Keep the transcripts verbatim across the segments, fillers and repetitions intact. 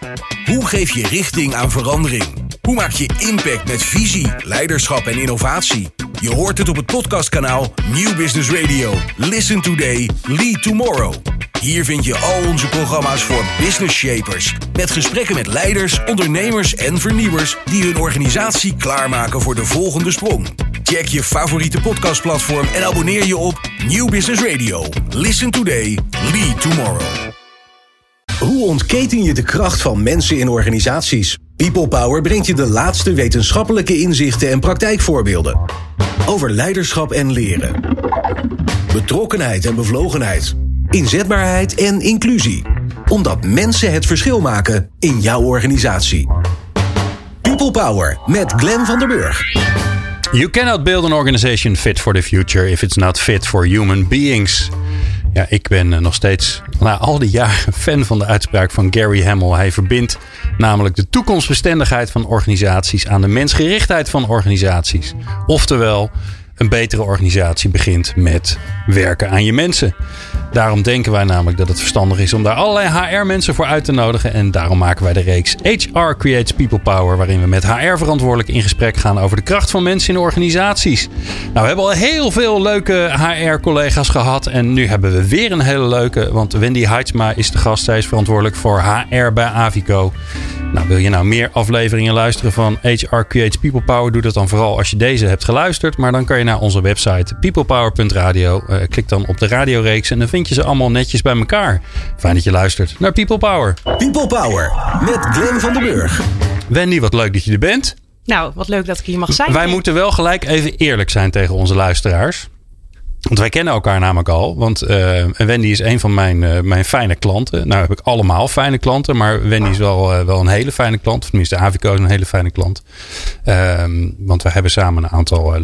Hoe geef je richting aan verandering? Hoe maak je impact met visie, leiderschap en innovatie? Je hoort het op het podcastkanaal Nieuw Business Radio. Listen today, lead tomorrow. Hier vind je al onze programma's voor business shapers. Met gesprekken met leiders, ondernemers en vernieuwers die hun organisatie klaarmaken voor de volgende sprong. Check je favoriete podcastplatform en abonneer je op Nieuw Business Radio. Listen today, lead tomorrow. Hoe ontketen je de kracht van mensen in organisaties? People Power brengt je de laatste wetenschappelijke inzichten en praktijkvoorbeelden. Over leiderschap en leren. Betrokkenheid en bevlogenheid. Inzetbaarheid en inclusie. Omdat mensen het verschil maken in jouw organisatie. People Power met Glenn van der Burg. You cannot build an organization fit for the future if it's not fit for human beings. Ja, ik ben nog steeds na al die jaren fan van de uitspraak van Gary Hamel. Hij verbindt namelijk de toekomstbestendigheid van organisaties aan de mensgerichtheid van organisaties. Oftewel, een betere organisatie begint met werken aan je mensen. Daarom denken wij namelijk dat het verstandig is om daar allerlei H R-mensen voor uit te nodigen. En daarom maken wij de reeks H R Creates People Power, waarin we met H R-verantwoordelijken in gesprek gaan over de kracht van mensen in organisaties. Nou, we hebben al heel veel leuke H R-collega's gehad. En nu hebben we weer een hele leuke, want Wendy Heidsma is de gast. Zij is verantwoordelijk voor H R bij Avico. Nou, wil je nou meer afleveringen luisteren van H R Creates People Power? Doe dat dan vooral als je deze hebt geluisterd. Maar dan kan je naar onze website peoplepower punt radio. Uh, klik dan op de radioreeks en dan vind je ze allemaal netjes bij elkaar. Fijn dat je luistert naar People Power. People Power met Glenn van der Burg. Wendy, wat leuk dat je er bent. Nou, wat leuk dat ik hier mag zijn. Wij moeten wel gelijk even eerlijk zijn tegen onze luisteraars. Want wij kennen elkaar namelijk al. Want uh, Wendy is een van mijn, uh, mijn fijne klanten. Nou heb ik allemaal fijne klanten. Maar Wendy is wel, uh, wel een hele fijne klant. Tenminste, Avico is een hele fijne klant. Uh, want we hebben samen een aantal uh,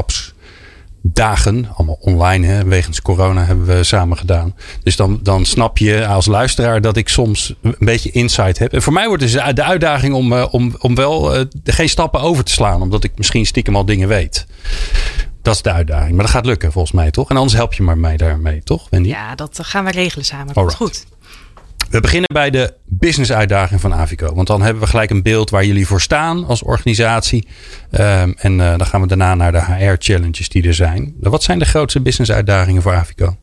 leiderschapsdagen. Allemaal online. Hè, wegens corona hebben we samen gedaan. Dus dan, dan snap je als luisteraar dat ik soms een beetje insight heb. En voor mij wordt het de uitdaging om, uh, om, om wel uh, geen stappen over te slaan. Omdat ik misschien stiekem al dingen weet. Dat is de uitdaging. Maar dat gaat lukken volgens mij, toch? En anders help je maar mij daarmee, toch, Wendy? Ja, dat gaan we regelen samen. Dat is goed. We beginnen bij de business uitdaging van Avico. Want dan hebben we gelijk een beeld waar jullie voor staan als organisatie. Um, en uh, dan gaan we daarna naar de H R challenges die er zijn. Wat zijn de grootste business uitdagingen voor Avico?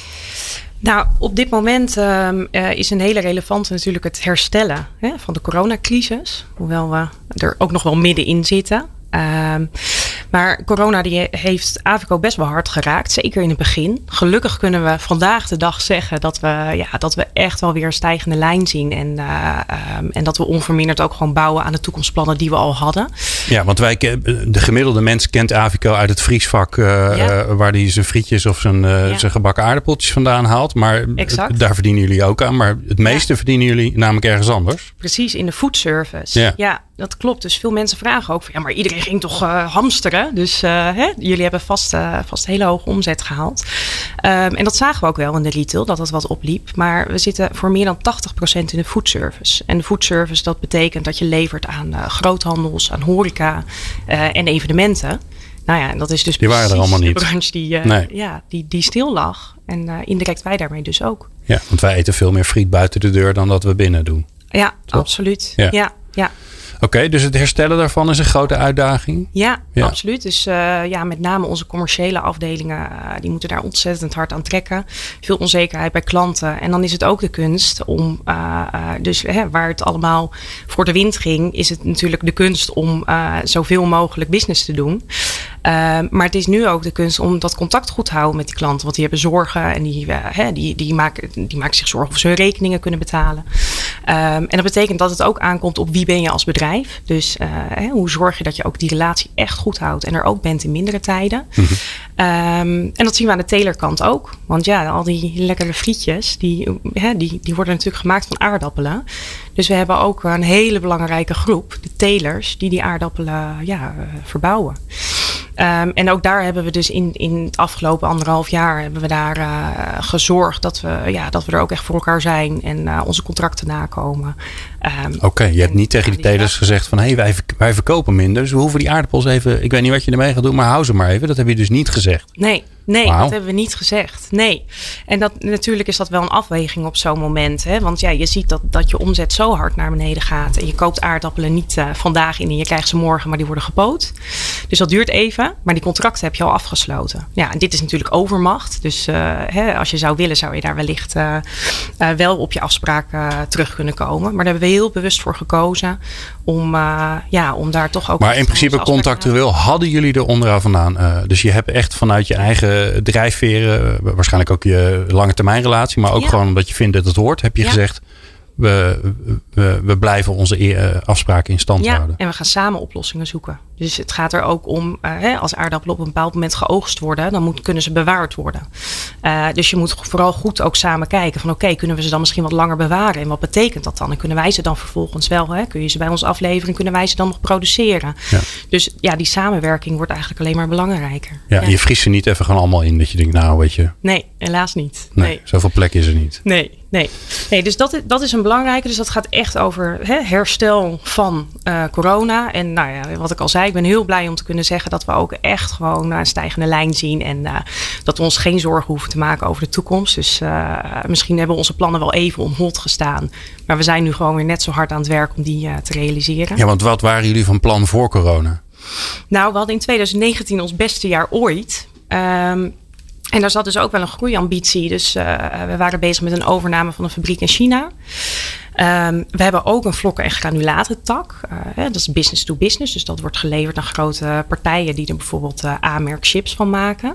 Nou, op dit moment uh, uh, is een hele relevante natuurlijk het herstellen hè, van de coronacrisis. Hoewel we er ook nog wel middenin zitten. Um, maar corona die heeft Avico best wel hard geraakt. Zeker in het begin. Gelukkig kunnen we vandaag de dag zeggen dat we, ja, dat we echt wel weer een stijgende lijn zien. En, uh, um, en dat we onverminderd ook gewoon bouwen aan de toekomstplannen die we al hadden. Ja, want wij, de gemiddelde mens kent Avico uit het vriesvak. Uh, ja. uh, waar hij zijn frietjes of zijn, uh, ja. zijn gebakken aardappeltjes vandaan haalt. Maar exact. Daar verdienen jullie ook aan. Maar het meeste ja. verdienen jullie namelijk ergens anders. Precies, in de foodservice. Ja. ja. Dat klopt. Dus veel mensen vragen ook van, ja, maar iedereen ging toch uh, hamsteren. Dus uh, hè, jullie hebben vast, uh, vast hele hoge omzet gehaald. Um, en dat zagen we ook wel in de retail, dat dat wat opliep. Maar we zitten voor meer dan tachtig procent in de foodservice. En de foodservice, dat betekent dat je levert aan uh, groothandels, aan horeca uh, en evenementen. Nou ja, en dat is dus die waren er allemaal niet. De branche die, uh, nee. ja, die, die stil lag. En uh, indirect wij daarmee dus ook. Ja, want wij eten veel meer friet buiten de deur dan dat we binnen doen. Ja, toch? Absoluut. Ja, ja. ja. Oké, okay, dus het herstellen daarvan is een grote uitdaging? Ja, ja. absoluut. Dus uh, ja, met name onze commerciële afdelingen, uh, die moeten daar ontzettend hard aan trekken. Veel onzekerheid bij klanten. En dan is het ook de kunst om, uh, uh, dus hè, waar het allemaal voor de wind ging, is het natuurlijk de kunst om uh, zoveel mogelijk business te doen. Uh, maar het is nu ook de kunst om dat contact goed te houden met die klanten. Want die hebben zorgen en die, uh, hè, die, die, maken, die maken zich zorgen of ze hun rekeningen kunnen betalen. Um, en dat betekent dat het ook aankomt op wie ben je als bedrijf. Dus uh, hè, hoe zorg je dat je ook die relatie echt goed houdt en er ook bent in mindere tijden. Mm-hmm. Um, en dat zien we aan de telerkant ook. Want ja, al die lekkere frietjes, die, hè, die, die worden natuurlijk gemaakt van aardappelen. Dus we hebben ook een hele belangrijke groep, de telers, die die aardappelen ja, uh, verbouwen. Um, en ook daar hebben we dus in, in het afgelopen anderhalf jaar hebben we daar uh, gezorgd dat we, ja, dat we er ook echt voor elkaar zijn en uh, onze contracten nakomen. Um, Oké, okay, je hebt niet tegen die telers gezegd van hé, hey, wij, wij verkopen minder, dus we hoeven die aardappels even, ik weet niet wat je ermee gaat doen, maar hou ze maar even. Dat heb je dus niet gezegd. Nee. Nee, Wauw. dat hebben we niet gezegd. Nee. En dat, natuurlijk is dat wel een afweging op zo'n moment. Hè? Want ja, je ziet dat, dat je omzet zo hard naar beneden gaat. En je koopt aardappelen niet uh, vandaag in en je krijgt ze morgen, maar die worden gepoot. Dus dat duurt even. Maar die contracten heb je al afgesloten. Ja, en dit is natuurlijk overmacht. Dus uh, hè, als je zou willen, zou je daar wellicht uh, uh, wel op je afspraak uh, terug kunnen komen. Maar daar hebben we heel bewust voor gekozen. Om, uh, ja, om daar toch ook... Maar in principe contractueel hadden jullie er onderaan vandaan. Uh, dus je hebt echt vanuit je eigen drijfveren, uh, waarschijnlijk ook je lange termijn relatie, maar ook ja. gewoon omdat je vindt dat het hoort, heb je ja. gezegd, we, we, we blijven onze uh, afspraken in stand ja, houden. En we gaan samen oplossingen zoeken. Dus het gaat er ook om, uh, hè, als aardappelen op een bepaald moment geoogst worden, dan moet, kunnen ze bewaard worden. Uh, dus je moet vooral goed ook samen kijken van oké, okay, kunnen we ze dan misschien wat langer bewaren? En wat betekent dat dan? En kunnen wij ze dan vervolgens wel, hè, kun je ze bij ons afleveren? Kunnen wij ze dan nog produceren? Ja. Dus ja, die samenwerking wordt eigenlijk alleen maar belangrijker. Ja, ja. Je vriest ze niet even gewoon allemaal in dat je denkt, nou weet je. Nee, helaas niet. Nee, nee. Zoveel plek is er niet. Nee. Nee, nee, dus dat, dat is een belangrijke. Dus dat gaat echt over hè, herstel van uh, corona. En nou ja, wat ik al zei, ik ben heel blij om te kunnen zeggen dat we ook echt gewoon een stijgende lijn zien. En uh, dat we ons geen zorgen hoeven te maken over de toekomst. Dus uh, misschien hebben onze plannen wel even on hold gestaan. Maar we zijn nu gewoon weer net zo hard aan het werk om die uh, te realiseren. Ja, want wat waren jullie van plan voor corona? Nou, we hadden in twintig negentien ons beste jaar ooit. Um, En daar zat dus ook wel een groeiambitie. Dus uh, we waren bezig met een overname van een fabriek in China. Um, we hebben ook een vlokken- en granulatentak. Uh, hè, dat is business to business. Dus dat wordt geleverd aan grote partijen die er bijvoorbeeld uh, A-merk chips van maken.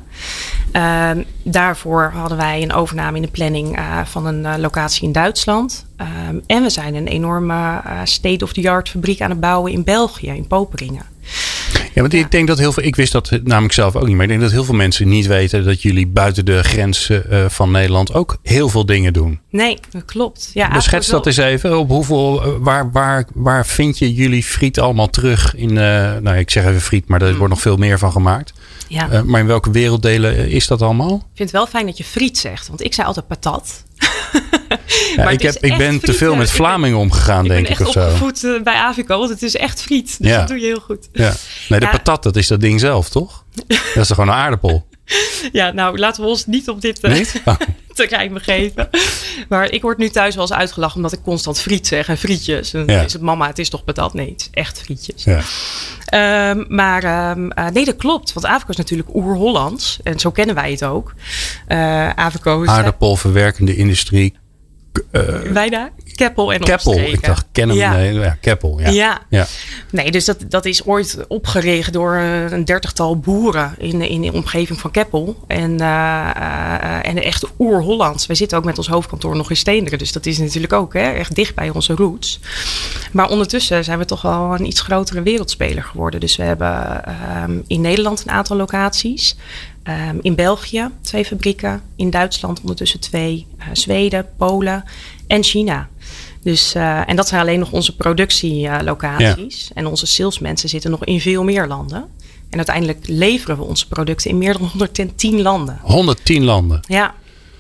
Um, daarvoor hadden wij een overname in de planning uh, van een uh, locatie in Duitsland. Um, en we zijn een enorme uh, state-of-the-art fabriek aan het bouwen in België, in Poperingen. Ja, want ja. ik denk dat heel veel, ik wist dat namelijk zelf ook niet, maar ik denk dat heel veel mensen niet weten dat jullie buiten de grenzen uh, van Nederland ook heel veel dingen doen. Nee, dat klopt. Ja, dus schets dat eens even. Op hoeveel, waar, waar, waar vind je jullie friet allemaal terug in, uh, nou ik zeg even friet, maar er mm. wordt nog veel meer van gemaakt. Ja. Uh, maar in welke werelddelen is dat allemaal? Ik vind het wel fijn dat je friet zegt, want ik zei altijd patat. Ja, ik, heb, ik ben friet, te veel met Vlamingen omgegaan, ik denk ik. Ik ben of echt zo. opgevoed uh, bij Avico, want het is echt friet. Dus ja. dat doe je heel goed. Ja. Nee, de ja. patat, dat is dat ding zelf, toch? Dat is toch gewoon een aardappel? Ja, nou, laten we ons niet op dit uh, oh. terrein begeven. Maar ik word nu thuis wel eens uitgelachen omdat ik constant friet zeg en frietjes. En dan ja. is het mama, het is toch patat? Nee, het is echt frietjes. Ja. Um, maar um, uh, nee, dat klopt. Want Avico is natuurlijk oer-Hollands. En zo kennen wij het ook. Uh, Avico is... Aardappelverwerkende industrie. Uh, wij daar? Keppel en Keppel, omstreken. Ik dacht kennen ja. Nee, ja, Keppel. Ja. Ja. ja. Nee, dus dat, dat is ooit opgericht door een dertigtal boeren in, in de omgeving van Keppel. En, uh, uh, en echt oer-Hollands. Wij zitten ook met ons hoofdkantoor nog in Steenderen. Dus dat is natuurlijk ook hè, echt dicht bij onze roots. Maar ondertussen zijn we toch wel een iets grotere wereldspeler geworden. Dus we hebben um, in Nederland een aantal locaties. Um, in België twee fabrieken. In Duitsland ondertussen twee. Uh, Zweden, Polen en China. Dus, uh, en dat zijn alleen nog onze productielocaties. Ja. En onze salesmensen zitten nog in veel meer landen. En uiteindelijk leveren we onze producten in meer dan honderdtien landen. honderdtien landen? Ja.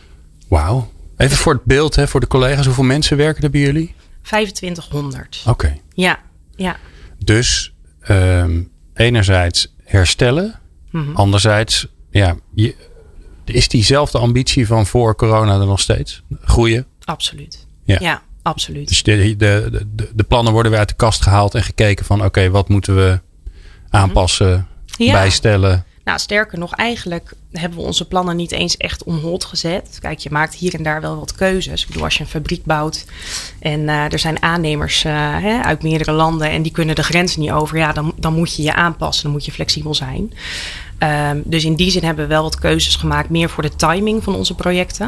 Wauw. Even voor het beeld, hè, voor de collega's. Hoeveel mensen werken er bij jullie? vijfentwintighonderd. Oké. Okay. Ja, ja. Dus um, enerzijds herstellen. Mm-hmm. Anderzijds, ja, je, is diezelfde ambitie van voor corona er nog steeds? Groeien? Absoluut. Ja. ja. Absoluut. Dus de, de, de, de plannen worden weer uit de kast gehaald en gekeken van oké, okay, wat moeten we aanpassen, ja. bijstellen? Nou, sterker nog, eigenlijk hebben we onze plannen niet eens echt on hold gezet. Kijk, je maakt hier en daar wel wat keuzes. Ik bedoel, als je een fabriek bouwt en uh, er zijn aannemers uh, hè, uit meerdere landen en die kunnen de grenzen niet over, ja, dan, dan moet je je aanpassen, dan moet je flexibel zijn. Um, dus in die zin hebben we wel wat keuzes gemaakt, meer voor de timing van onze projecten.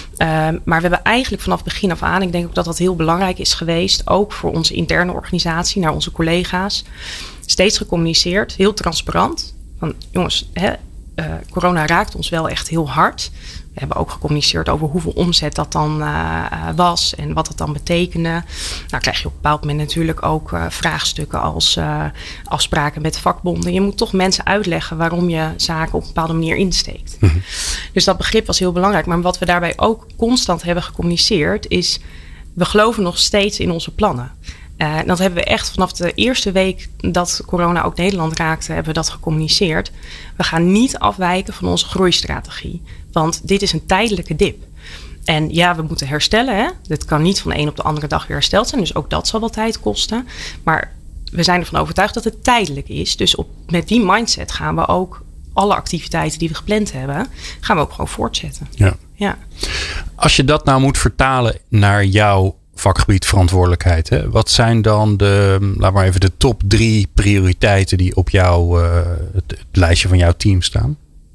Um, maar we hebben eigenlijk vanaf begin af aan, ik denk ook dat dat heel belangrijk is geweest, ook voor onze interne organisatie, naar onze collega's, steeds gecommuniceerd, heel transparant. Van jongens, hè, uh, corona raakt ons wel echt heel hard. We hebben ook gecommuniceerd over hoeveel omzet dat dan uh, was en wat dat dan betekende. Nou krijg je op een bepaald moment natuurlijk ook uh, vraagstukken als uh, afspraken met vakbonden. Je moet toch mensen uitleggen waarom je zaken op een bepaalde manier insteekt. Mm-hmm. Dus dat begrip was heel belangrijk. Maar wat we daarbij ook constant hebben gecommuniceerd is, we geloven nog steeds in onze plannen. Uh, dat hebben we echt vanaf de eerste week dat corona ook Nederland raakte, hebben we dat gecommuniceerd. We gaan niet afwijken van onze groeistrategie. Want dit is een tijdelijke dip. En ja, we moeten herstellen. Hè? Dit kan niet van de een op de andere dag weer hersteld zijn. Dus ook dat zal wel tijd kosten. Maar we zijn ervan overtuigd dat het tijdelijk is. Dus op, met die mindset gaan we ook alle activiteiten die we gepland hebben, gaan we ook gewoon voortzetten. Ja. Ja. Als je dat nou moet vertalen naar jouw vakgebied verantwoordelijkheid. Hè? Wat zijn dan de, laat maar even de top drie prioriteiten die op jouw, uh, het, het lijstje van jouw team staan?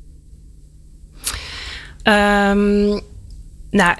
Um, nou,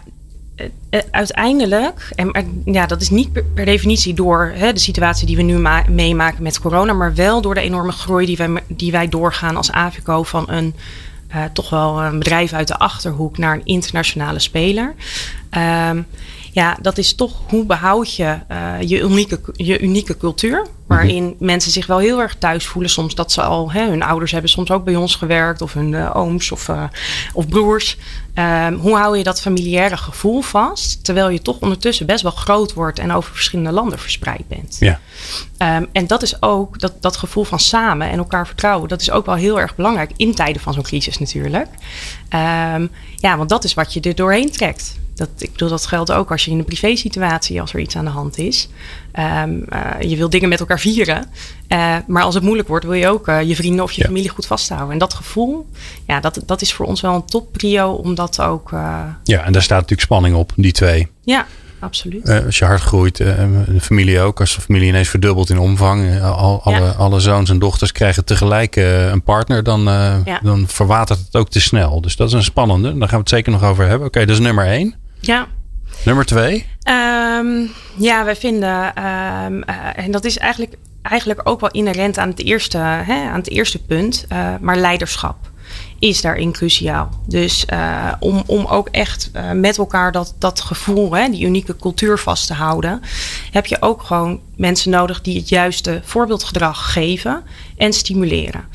uiteindelijk, en ja, dat is niet per, per definitie door hè, de situatie die we nu ma- meemaken met corona, maar wel door de enorme groei die wij, die wij doorgaan als Avico van een uh, toch wel een bedrijf uit de Achterhoek naar een internationale speler. Um, Ja, dat is toch hoe behoud je uh, je, unieke, je unieke cultuur. Waarin mm-hmm. mensen zich wel heel erg thuis voelen. Soms dat ze al, hè, hun ouders hebben soms ook bij ons gewerkt. Of hun uh, ooms of, uh, of broers. Um, hoe hou je dat familiaire gevoel vast? Terwijl je toch ondertussen best wel groot wordt. En over verschillende landen verspreid bent. Ja. Um, en dat is ook, dat, dat gevoel van samen en elkaar vertrouwen. Dat is ook wel heel erg belangrijk. In tijden van zo'n crisis natuurlijk. Um, ja, want dat is wat je er doorheen trekt. Dat, ik bedoel, dat geldt ook als je in een privé situatie, als er iets aan de hand is. Um, uh, je wil dingen met elkaar vieren. Uh, maar als het moeilijk wordt, wil je ook uh, je vrienden of je ja. familie goed vasthouden. En dat gevoel, ja, dat, dat is voor ons wel een topprio. Om dat ook... Uh... Ja, en daar staat natuurlijk spanning op, die twee. Ja, absoluut. Uh, als je hard groeit, uh, de familie ook. Als de familie ineens verdubbelt in omvang. Uh, al, alle, ja. alle zoons en dochters krijgen tegelijk uh, een partner. Dan, uh, ja. dan verwatert het ook te snel. Dus dat is een spannende. Daar gaan we het zeker nog over hebben. Oké, okay, dat is nummer één. Ja. Nummer twee? Um, ja, wij vinden, um, uh, en dat is eigenlijk, eigenlijk ook wel inherent aan het eerste, hè, aan het eerste punt, uh, maar leiderschap is daarin cruciaal. Dus uh, om, om ook echt uh, met elkaar dat, dat gevoel, hè, die unieke cultuur vast te houden, heb je ook gewoon mensen nodig die het juiste voorbeeldgedrag geven en stimuleren.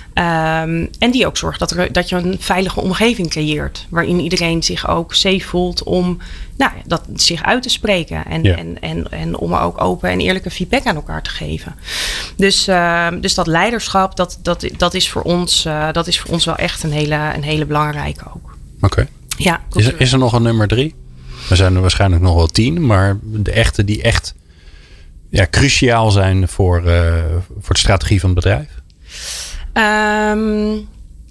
Um, en die ook zorgt dat, er, dat je een veilige omgeving creëert. Waarin iedereen zich ook safe voelt om nou, dat, zich uit te spreken. En, ja. en, en, en om ook open en eerlijke feedback aan elkaar te geven. Dus, uh, dus dat leiderschap, dat, dat, dat, is voor ons, uh, dat is voor ons wel echt een hele, een hele belangrijke ook. Oké. Okay. Ja, is, er, is er nog een nummer drie? Er zijn er waarschijnlijk nog wel tien. Maar de echte die echt ja, cruciaal zijn voor, uh, voor de strategie van het bedrijf? Um,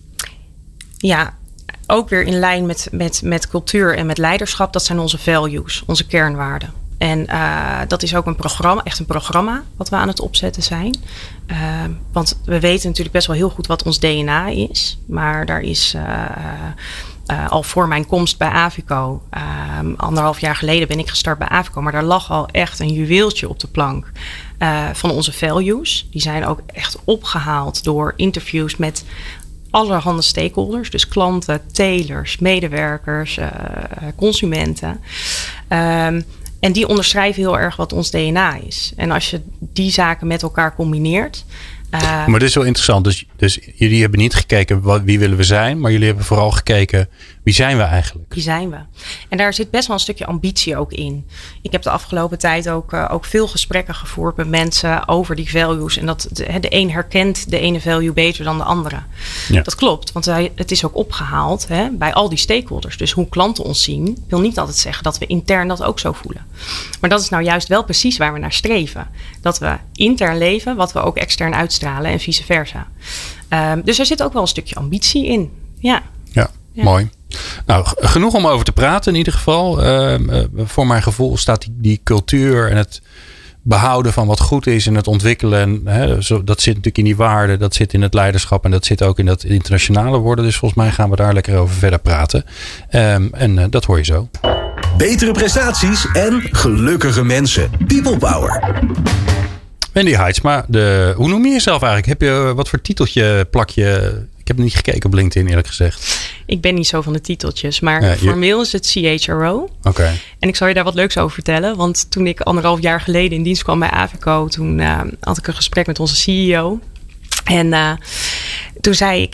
ja, ook weer in lijn met, met, met cultuur en met leiderschap. Dat zijn onze values, onze kernwaarden. En uh, dat is ook een programma, echt een programma wat we aan het opzetten zijn. Uh, want we weten natuurlijk best wel heel goed wat ons D N A is. Maar daar is uh, uh, al voor mijn komst bij Avico, uh, anderhalf jaar geleden ben ik gestart bij Avico. Maar daar lag al echt een juweeltje op de plank. Uh, van onze values. Die zijn ook echt opgehaald door interviews met allerhande stakeholders. Dus klanten, telers, medewerkers, uh, consumenten. Um, en die onderschrijven heel erg wat ons D N A is. En als je die zaken met elkaar combineert. Uh, maar dit is wel interessant. Dus, dus jullie hebben niet gekeken wat, wie willen we zijn. Maar jullie hebben vooral gekeken wie zijn we eigenlijk. Wie zijn we? En daar zit best wel een stukje ambitie ook in. Ik heb de afgelopen tijd ook, uh, ook veel gesprekken gevoerd met mensen over die values. En dat de, de een herkent de ene value beter dan de andere. Ja. Dat klopt. Want wij, het is ook opgehaald hè, bij al die stakeholders. Dus hoe klanten ons zien wil niet altijd zeggen dat we intern dat ook zo voelen. Maar dat is nou juist wel precies waar we naar streven. Dat we intern leven wat we ook extern uitstralen en vice versa. Um, dus er zit ook wel een stukje ambitie in. Ja. Ja, ja. Mooi. Nou, genoeg om over te praten in ieder geval. Uh, uh, voor mijn gevoel staat die, die cultuur en het behouden van wat goed is en het ontwikkelen. Hè, zo, dat zit natuurlijk in die waarden, dat zit in het leiderschap en dat zit ook in dat internationale worden. Dus volgens mij gaan we daar lekker over verder praten. Um, en uh, dat hoor je zo. Betere prestaties en gelukkige mensen. People Power. Wendy Heidsma, de, hoe noem je jezelf eigenlijk? Heb je wat voor titeltje plak je? Ik heb niet gekeken op LinkedIn eerlijk gezegd. Ik ben niet zo van de titeltjes, maar ja, je... formeel is het C H R O. Oké. Okay. En ik zal je daar wat leuks over vertellen. Want toen ik anderhalf jaar geleden in dienst kwam bij Avico, toen uh, had ik een gesprek met onze C E O. En uh, toen zei ik, ja,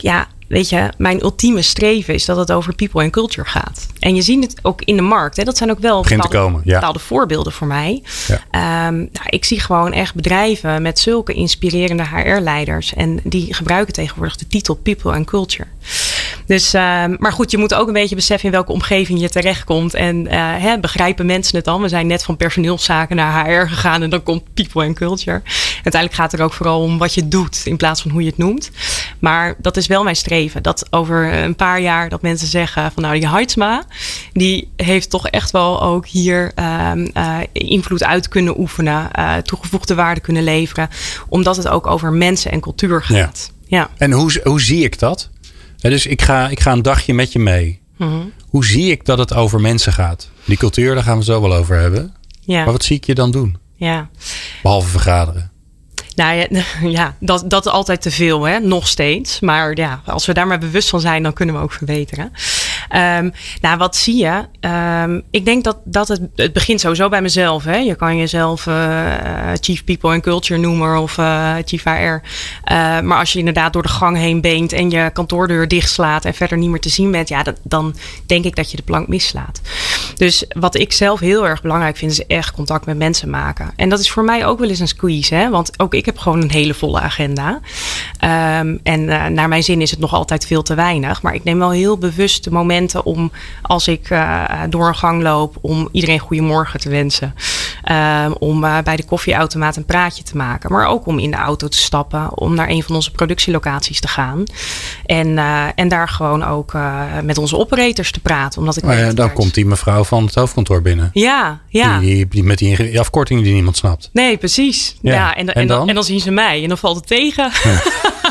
weet je, mijn ultieme streven is dat het over people en culture gaat. En je ziet het ook in de markt. Hè? Dat zijn ook wel Begint bepaalde, te komen, ja. bepaalde voorbeelden voor mij. Ja. Um, nou, ik zie gewoon echt bedrijven met zulke inspirerende H R-leiders. En die gebruiken tegenwoordig de titel people and culture. Dus, um, maar goed, je moet ook een beetje beseffen in welke omgeving je terechtkomt. En uh, hè, begrijpen mensen het dan? We zijn net van personeelszaken naar H R gegaan en dan komt people and culture. Uiteindelijk gaat het er ook vooral om wat je doet in plaats van hoe je het noemt. Maar dat is wel mijn streven. Dat over een paar jaar dat mensen zeggen van nou die Heidsma, die heeft toch echt wel ook hier um, uh, invloed uit kunnen oefenen. Uh, toegevoegde waarde kunnen leveren. Omdat het ook over mensen en cultuur gaat. Ja. Ja. En hoe, hoe zie ik dat? Ja, dus ik ga, ik ga een dagje met je mee. Mm-hmm. Hoe zie ik dat het over mensen gaat? Die cultuur, daar gaan we het zo wel over hebben. Ja. Maar wat zie ik je dan doen? Ja. Behalve vergaderen. Nou ja, ja dat, dat is altijd te veel, hè? Nog steeds. Maar ja, als we daar maar bewust van zijn, dan kunnen we ook verbeteren. Um, nou, wat zie je? Um, ik denk dat, dat het, het begint sowieso bij mezelf. Hè? Je kan jezelf uh, Chief People and Culture noemen of uh, Chief H R. Uh, maar als je inderdaad door de gang heen beent en je kantoordeur dichtslaat en verder niet meer te zien bent, ja, dat, dan denk ik dat je de plank mislaat. Dus wat ik zelf heel erg belangrijk vind, is echt contact met mensen maken. En dat is voor mij ook wel eens een squeeze, hè? Want ook ik heb gewoon een hele volle agenda. Um, en uh, naar mijn zin is het nog altijd veel te weinig. Maar ik neem wel heel bewust de momenten om, als ik uh, door een gang loop, om iedereen goedemorgen te wensen. Um, om uh, bij de koffieautomaat een praatje te maken. Maar ook om in de auto te stappen, om naar een van onze productielocaties te gaan. En, uh, en daar gewoon ook uh, met onze operators te praten. Omdat ik oh ja, dan komt die mevrouw van het hoofdkantoor binnen. Ja, ja. Die, die, met die afkorting die niemand snapt. Nee, precies. Ja. Ja, en, en, en, dan? en dan zien ze mij en dan valt het tegen. Ja.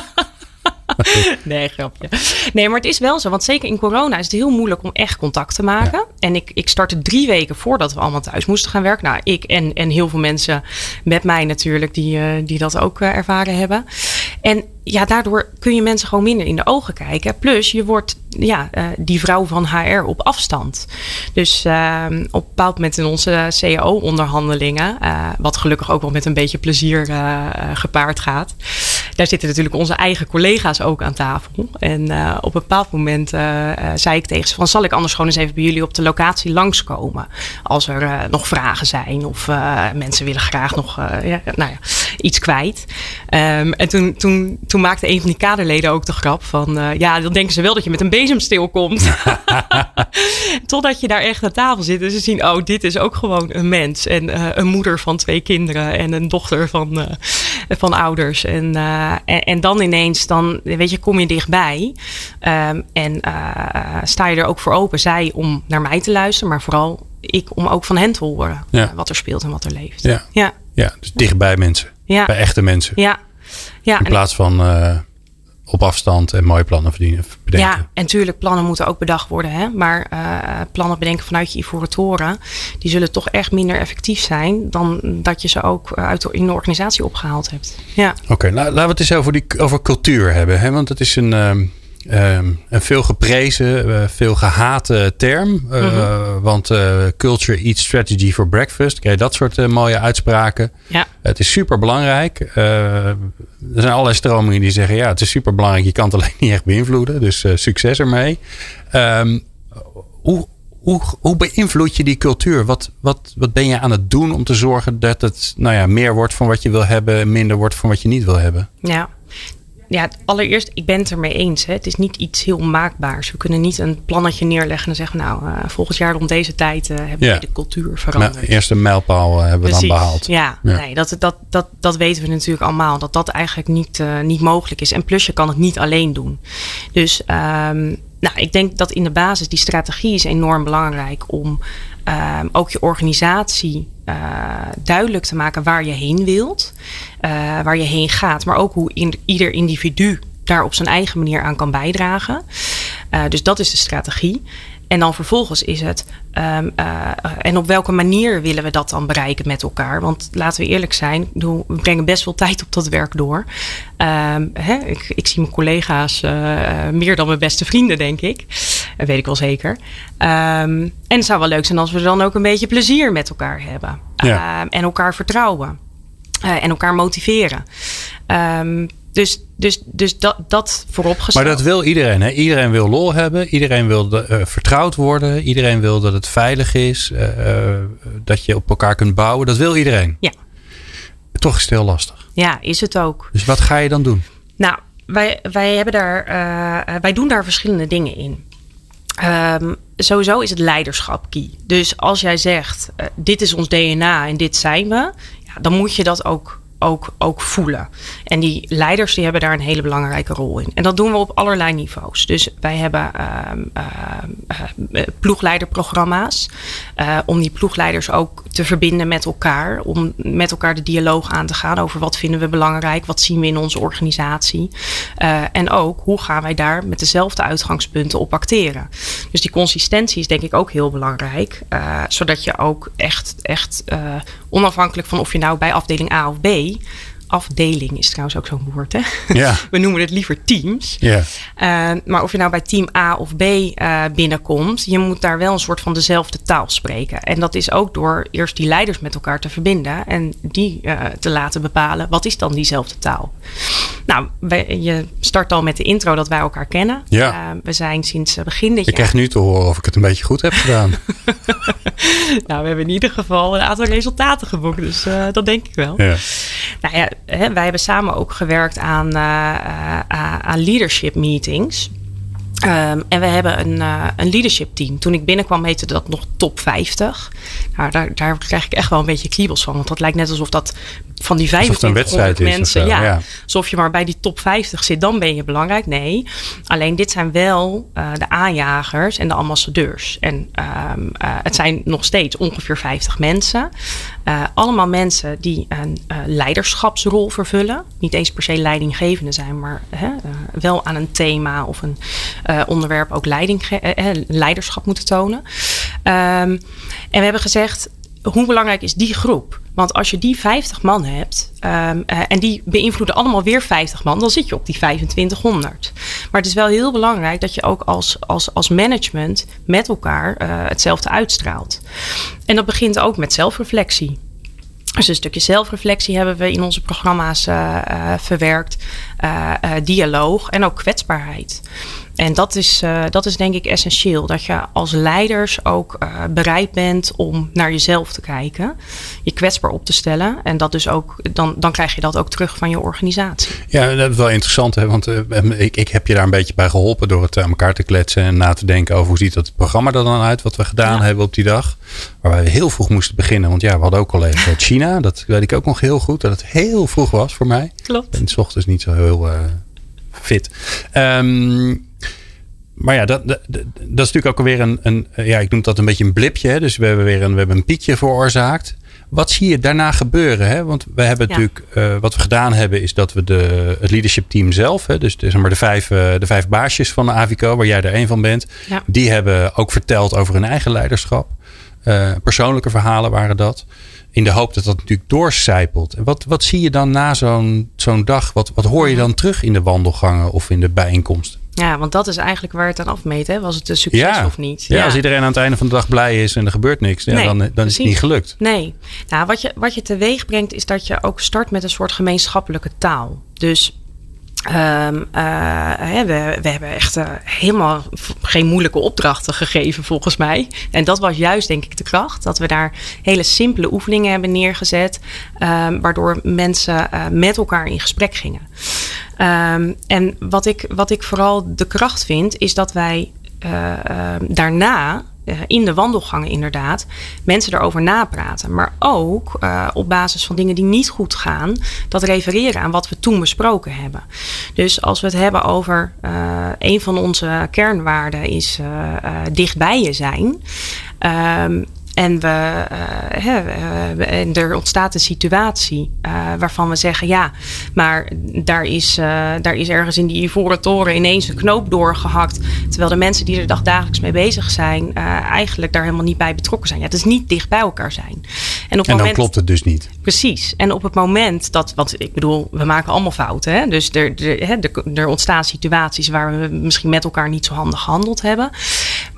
Nee, grapje. Nee, maar het is wel zo. Want zeker in corona is het heel moeilijk om echt contact te maken. Ja. En ik, ik startte drie weken voordat we allemaal thuis moesten gaan werken. Nou, ik en, en heel veel mensen met mij natuurlijk die, uh, die dat ook uh, ervaren hebben. En ja, daardoor kun je mensen gewoon minder in de ogen kijken. Plus, je wordt ja, uh, die vrouw van H R op afstand. Dus uh, op een bepaald moment in onze C A O-onderhandelingen... Uh, wat gelukkig ook wel met een beetje plezier uh, gepaard gaat... daar zitten natuurlijk onze eigen collega's ook aan tafel. En uh, op een bepaald moment uh, uh, zei ik tegen ze van... zal ik anders gewoon eens even bij jullie op de locatie langskomen? Als er uh, nog vragen zijn of uh, mensen willen graag nog uh, ja, nou ja, iets kwijt. Um, en toen, toen, toen maakte een van die kaderleden ook de grap van... Uh, ja, dan denken ze wel dat je met een bezemsteel komt. Totdat je daar echt aan tafel zit en ze zien... oh, dit is ook gewoon een mens. En uh, een moeder van twee kinderen en een dochter van, uh, van ouders. En, uh, en, en dan ineens, dan weet je, kom je dichtbij. Um, en uh, sta je er ook voor open. Zij om naar mij te luisteren, maar vooral ik om ook van hen te horen. Ja. Uh, wat er speelt en wat er leeft. Ja, ja. ja dus dicht bij mensen. Ja. Bij echte mensen. Ja. Ja, in plaats van uh, op afstand en mooie plannen verdienen, bedenken. Ja, en natuurlijk, plannen moeten ook bedacht worden. Hè? Maar uh, plannen bedenken vanuit je ivoren toren... die zullen toch echt minder effectief zijn... dan dat je ze ook uit de, in de organisatie opgehaald hebt. Ja. Oké, okay, nou, laten we het eens over, die, over cultuur hebben. Hè? Want het is een... Um, Um, een veel geprezen, uh, veel gehate term. Uh, mm-hmm. Want uh, culture eats strategy for breakfast. Krijg je dat soort uh, mooie uitspraken. Ja. Het is super belangrijk. Uh, er zijn allerlei stromingen die zeggen... ja, het is super belangrijk. Je kan het alleen niet echt beïnvloeden. Dus uh, succes ermee. Um, hoe, hoe, hoe beïnvloed je die cultuur? Wat, wat, wat ben je aan het doen om te zorgen dat het nou ja, meer wordt van wat je wil hebben... minder wordt van wat je niet wil hebben? Ja. Ja, allereerst, ik ben het ermee eens. Hè. Het is niet iets heel maakbaars. We kunnen niet een plannetje neerleggen en zeggen... nou, uh, volgend jaar rond deze tijd uh, hebben ja. we de cultuur veranderd. Nou, eerste mijlpaal uh, hebben Precies. we dan behaald. Ja, ja. Nee, dat, dat, dat, dat weten we natuurlijk allemaal. Dat dat eigenlijk niet, uh, niet mogelijk is. En plus, je kan het niet alleen doen. Dus um, nou, ik denk dat in de basis die strategie is enorm belangrijk... om um, ook je organisatie... Uh, duidelijk te maken waar je heen wilt, uh, waar je heen gaat, maar ook hoe in, ieder individu daar op zijn eigen manier aan kan bijdragen. Uh, dus dat is de strategie. En dan vervolgens is het, um, uh, en op welke manier willen we dat dan bereiken met elkaar? Want laten we eerlijk zijn, we brengen best veel tijd op dat werk door. Um, hè, ik, ik zie mijn collega's uh, meer dan mijn beste vrienden, denk ik. Dat weet ik wel zeker. Um, en het zou wel leuk zijn als we dan ook een beetje plezier met elkaar hebben. Ja. Um, en elkaar vertrouwen. Uh, en elkaar motiveren. Um, Dus, dus, dus dat, dat vooropgesteld. Maar dat wil iedereen. Hè? Iedereen wil lol hebben. Iedereen wil de, uh, vertrouwd worden. Iedereen wil dat het veilig is. Uh, uh, dat je op elkaar kunt bouwen. Dat wil iedereen. Ja. Toch is het heel lastig. Ja, is het ook. Dus wat ga je dan doen? Nou, wij, wij, hebben daar, uh, wij doen daar verschillende dingen in. Um, sowieso is het leiderschap key. Dus als jij zegt, uh, dit is ons D N A en dit zijn we. Ja, dan moet je dat ook, ook, ook voelen. En die leiders die hebben daar een hele belangrijke rol in. En dat doen we op allerlei niveaus. Dus wij hebben um, uh, uh, ploegleiderprogramma's. Uh, om die ploegleiders ook te verbinden met elkaar. Om met elkaar de dialoog aan te gaan over wat vinden we belangrijk. Wat zien we in onze organisatie. Uh, en ook hoe gaan wij daar met dezelfde uitgangspunten op acteren. Dus die consistentie is denk ik ook heel belangrijk. Uh, zodat je ook echt, echt uh, onafhankelijk van of je nou bij afdeling A of B... Afdeling is trouwens ook zo'n woord, hè? Ja. We noemen het liever teams. Ja. Uh, maar of je nou bij team A of B uh, binnenkomt, je moet daar wel een soort van dezelfde taal spreken. En dat is ook door eerst die leiders met elkaar te verbinden en die uh, te laten bepalen, wat is dan diezelfde taal? Nou, wij, je start al met de intro dat wij elkaar kennen. Ja. Uh, we zijn sinds begin dit je jaar... krijgt nu te horen of ik het een beetje goed heb gedaan. Nou, we hebben in ieder geval een aantal resultaten geboekt, dus uh, dat denk ik wel. Ja. Nou ja, hè, wij hebben samen ook gewerkt aan, uh, uh, aan leadership meetings. Um, en we hebben een, uh, een leadership team. Toen ik binnenkwam heette dat nog top vijftig. Nou, daar, daar krijg ik echt wel een beetje kriebels van. Want dat lijkt net alsof dat van die vijfentwintighonderd mensen... Ja, ja, alsof je maar bij die top vijftig zit, dan ben je belangrijk. Nee, alleen dit zijn wel uh, de aanjagers en de ambassadeurs. En um, uh, het zijn nog steeds ongeveer vijftig mensen. Uh, allemaal mensen die een uh, leiderschapsrol vervullen. Niet eens per se leidinggevende zijn, maar uh, uh, wel aan een thema of een uh, onderwerp ook leiding, uh, leiderschap moeten tonen. Um, en we hebben gezegd, hoe belangrijk is die groep? Want als je die vijftig man hebt um, uh, en die beïnvloeden allemaal weer vijftig man, dan zit je op die vijfentwintighonderd. Maar het is wel heel belangrijk dat je ook als, als, als management met elkaar uh, hetzelfde uitstraalt. En dat begint ook met zelfreflectie. Dus een stukje zelfreflectie hebben we in onze programma's uh, uh, verwerkt. Uh, uh, dialoog en ook kwetsbaarheid. En dat is, uh, dat is denk ik essentieel. Dat je als leiders ook uh, bereid bent om naar jezelf te kijken. Je kwetsbaar op te stellen. En dat dus ook, dan, dan krijg je dat ook terug van je organisatie. Ja, dat is wel interessant. Hè? Want uh, ik, ik heb je daar een beetje bij geholpen door het aan elkaar te kletsen. En na te denken over hoe ziet dat programma er dan uit. Wat we gedaan ja. hebben op die dag. Waar we heel vroeg moesten beginnen. Want ja, we hadden ook collega's uit China. Dat weet ik ook nog heel goed. Dat het heel vroeg was voor mij. Klopt. En 's ochtends niet zo heel uh, fit. Um, Maar ja, dat, dat, dat is natuurlijk ook alweer een, een, ja, ik noem dat een beetje een blipje. Hè? Dus we hebben weer een, we hebben een piekje veroorzaakt. Wat zie je daarna gebeuren? Hè? Want we hebben ja. natuurlijk, uh, wat we gedaan hebben, is dat we de, het leadership team zelf, hè, dus de, zeg maar de, vijf, uh, de vijf baasjes van de Avico, waar jij er één van bent, ja. die hebben ook verteld over hun eigen leiderschap. Uh, persoonlijke verhalen waren dat. In de hoop dat dat natuurlijk doorcijpelt. En wat, wat zie je dan na zo'n, zo'n dag? Wat, wat hoor je dan terug in de wandelgangen of in de bijeenkomsten? Ja, want dat is eigenlijk waar het aan afmeet. Hè? Was het een succes ja. of niet? Ja, ja, als iedereen aan het einde van de dag blij is en er gebeurt niks, ja, nee, dan, dan is het niet gelukt. Nee, nou, wat je, wat je teweeg brengt is dat je ook start met een soort gemeenschappelijke taal. Dus Um, uh, we, we hebben echt uh, helemaal geen moeilijke opdrachten gegeven volgens mij. En dat was juist denk ik de kracht. Dat we daar hele simpele oefeningen hebben neergezet. Um, waardoor mensen uh, met elkaar in gesprek gingen. Um, en wat ik, wat ik vooral de kracht vind is dat wij uh, uh, daarna... in de wandelgangen inderdaad, mensen erover napraten. Maar ook uh, op basis van dingen die niet goed gaan, dat refereren aan wat we toen besproken hebben. Dus als we het hebben over uh, een van onze kernwaarden is uh, uh, dichtbij je zijn. Um, En, we, uh, he, uh, en er ontstaat een situatie uh, waarvan we zeggen... ja, maar daar is, uh, daar is ergens in die Ivoren Toren ineens een knoop doorgehakt. Terwijl de mensen die er dag dagelijks mee bezig zijn... Uh, eigenlijk daar helemaal niet bij betrokken zijn. Ja, het is niet dicht bij elkaar zijn. En, op en dan moment, klopt het dus niet. Precies. En op het moment dat... want ik bedoel, we maken allemaal fouten. Hè? Dus er, er, er, er ontstaan situaties waar we misschien met elkaar niet zo handig gehandeld hebben.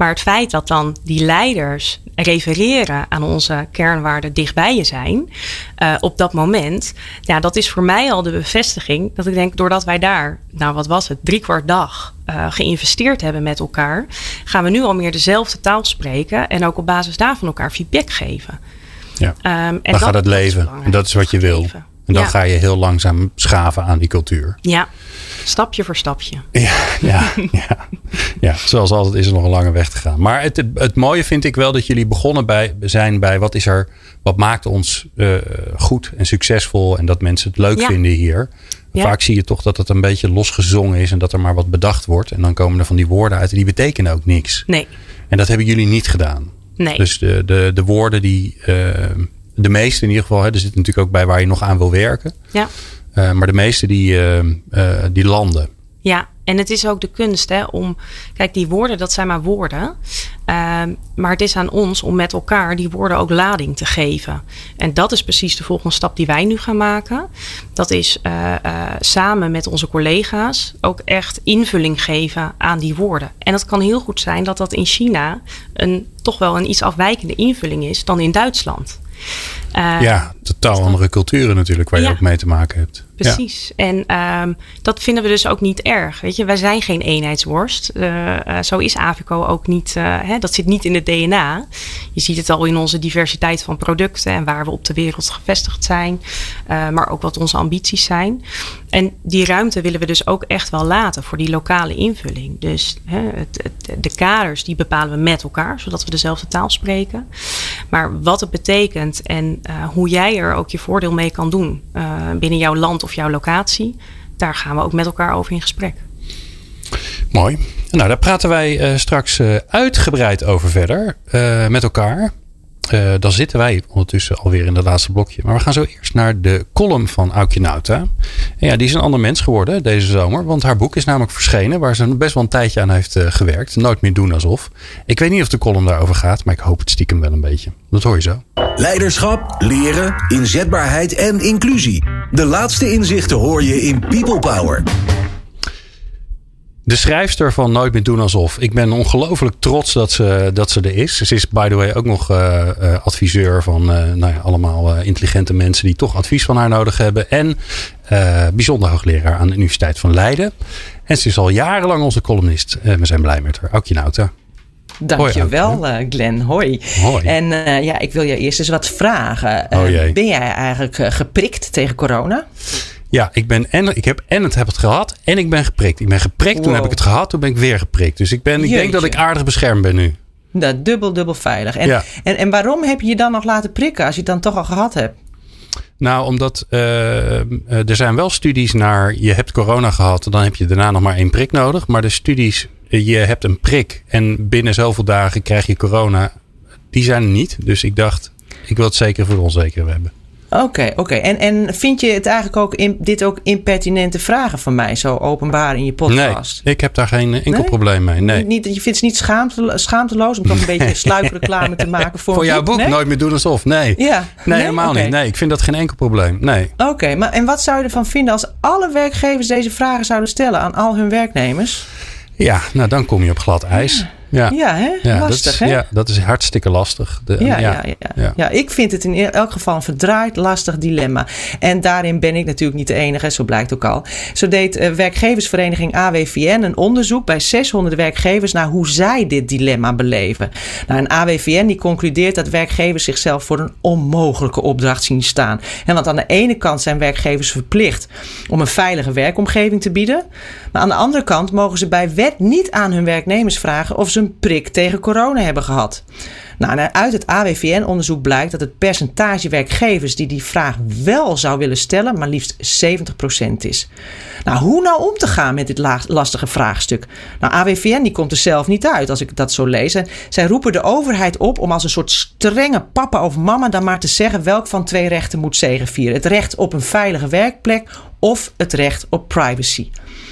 Maar het feit dat dan die leiders refereren aan onze kernwaarden dichtbij je zijn, uh, op dat moment, ja, dat is voor mij al de bevestiging dat ik denk, doordat wij daar, nou wat was het, drie kwart dag uh, geïnvesteerd hebben met elkaar, gaan we nu al meer dezelfde taal spreken en ook op basis daarvan elkaar feedback geven. Ja. Um, en dan dat, gaat het leven. En dat is wat je wil. Leven. En dan ja. ga je heel langzaam schaven aan die cultuur. Ja, stapje voor stapje. Ja, ja, ja. ja, zoals altijd is er nog een lange weg te gaan. Maar het, het mooie vind ik wel dat jullie begonnen bij, zijn bij wat is er, wat maakt ons uh, goed en succesvol en dat mensen het leuk ja. vinden hier. Ja. Vaak zie je toch dat het een beetje losgezongen is en dat er maar wat bedacht wordt. En dan komen er van die woorden uit en die betekenen ook niks. Nee. En dat hebben jullie niet gedaan. Nee. Dus de, de, de woorden die... Uh, De meeste in ieder geval, hè, er zit natuurlijk ook bij waar je nog aan wil werken. Ja. Uh, maar de meeste die, uh, uh, die landen. Ja, en het is ook de kunst hè, om... Kijk, die woorden, dat zijn maar woorden. Uh, maar het is aan ons om met elkaar die woorden ook lading te geven. En dat is precies de volgende stap die wij nu gaan maken. Dat is uh, uh, samen met onze collega's ook echt invulling geven aan die woorden. En het kan heel goed zijn dat dat in China een, toch wel een iets afwijkende invulling is dan in Duitsland. Uh, ja, totaal andere culturen natuurlijk waar je ja, ook mee te maken hebt. Precies. Ja. En um, dat vinden we dus ook niet erg. Weet je, wij zijn geen eenheidsworst. Uh, uh, zo is Avico ook niet. Uh, hè, dat zit niet in het D N A. Je ziet het al in onze diversiteit van producten en waar we op de wereld gevestigd zijn. Uh, maar ook wat onze ambities zijn. En die ruimte willen we dus ook echt wel laten voor die lokale invulling. Dus hè, het, het, de kaders die bepalen we met elkaar, zodat we dezelfde taal spreken. Maar wat het betekent en uh, hoe jij er ook je voordeel mee kan doen uh, binnen jouw land of jouw locatie, daar gaan we ook met elkaar over in gesprek. Mooi. Nou, daar praten wij uh, straks uh, uitgebreid over verder uh, met elkaar. Uh, dan zitten wij ondertussen alweer in het laatste blokje. Maar we gaan zo eerst naar de column van Aukje Nauta. En ja, die is een ander mens geworden deze zomer. Want haar boek is namelijk verschenen waar ze best wel een tijdje aan heeft uh, gewerkt. Nooit meer doen alsof. Ik weet niet of de column daarover gaat, maar ik hoop het stiekem wel een beetje. Dat hoor je zo. Leiderschap, leren, inzetbaarheid en inclusie. De laatste inzichten hoor je in People Power. De schrijfster van Nooit meer doen alsof. Ik ben ongelooflijk trots dat ze, dat ze er is. Ze is by the way ook nog uh, uh, adviseur van uh, nou ja, allemaal uh, intelligente mensen die toch advies van haar nodig hebben. En uh, bijzonder hoogleraar aan de Universiteit van Leiden. En ze is al jarenlang onze columnist. Uh, we zijn blij met haar. Aukje Nauta. Dankjewel, uh, Glenn. Hoi. Hoi. En uh, ja, ik wil je eerst eens wat vragen. Uh, oh jee. Ben jij eigenlijk uh, geprikt tegen corona? Ja, ik, ben en, ik heb en het heb het gehad en ik ben geprikt. Ik ben geprikt, wow. Toen heb ik het gehad, toen ben ik weer geprikt. Dus ik, ben, ik denk dat ik aardig beschermd ben nu. Dat dubbel, dubbel veilig. En, ja. en, en waarom heb je je dan nog laten prikken als je het dan toch al gehad hebt? Nou, omdat uh, uh, er zijn wel studies naar je hebt corona gehad, dan heb je daarna nog maar één prik nodig. Maar de studies, uh, je hebt een prik en binnen zoveel dagen krijg je corona, die zijn er niet. Dus ik dacht, ik wil het zeker voor de onzekere hebben. Oké, okay, oké. Okay. En, en vind je het eigenlijk ook in, dit ook impertinente vragen van mij, zo openbaar in je podcast? Nee, ik heb daar geen enkel nee? probleem mee. Nee. Niet, je vindt het niet schaamte, schaamteloos om toch een beetje sluipreclame te maken voor Voor jouw boek? Nee? Nooit meer doen alsof. Nee, ja. nee, nee? helemaal okay. niet. Nee, ik vind dat geen enkel probleem. Nee. Oké, okay, maar en wat zou je ervan vinden als alle werkgevers deze vragen zouden stellen aan al hun werknemers? Ja, nou dan kom je op glad ijs. Ja. Ja, ja, hè? Ja, lastig, dat is, hè? Ja, dat is hartstikke lastig. De, ja, ja, ja, ja, ja. Ja. ja, ik vind het in elk geval een verdraaid lastig dilemma. En daarin ben ik natuurlijk niet de enige, zo blijkt ook al. Zo deed uh, werkgeversvereniging A W V N een onderzoek bij zeshonderd werkgevers naar hoe zij dit dilemma beleven. Nou, en A W V N die concludeert dat werkgevers zichzelf voor een onmogelijke opdracht zien staan. En want aan de ene kant zijn werkgevers verplicht om een veilige werkomgeving te bieden. Maar aan de andere kant mogen ze bij wet niet aan hun werknemers vragen of ze een prik tegen corona hebben gehad. Nou, uit het A W V N-onderzoek blijkt dat het percentage werkgevers die die vraag wel zou willen stellen, maar liefst zeventig procent is. Nou, hoe nou om te gaan met dit lastige vraagstuk? Nou, A W V N die komt er zelf niet uit als ik dat zo lees. En zij roepen de overheid op om als een soort strenge papa of mama dan maar te zeggen welk van twee rechten moet zegevieren. Het recht op een veilige werkplek of het recht op privacy.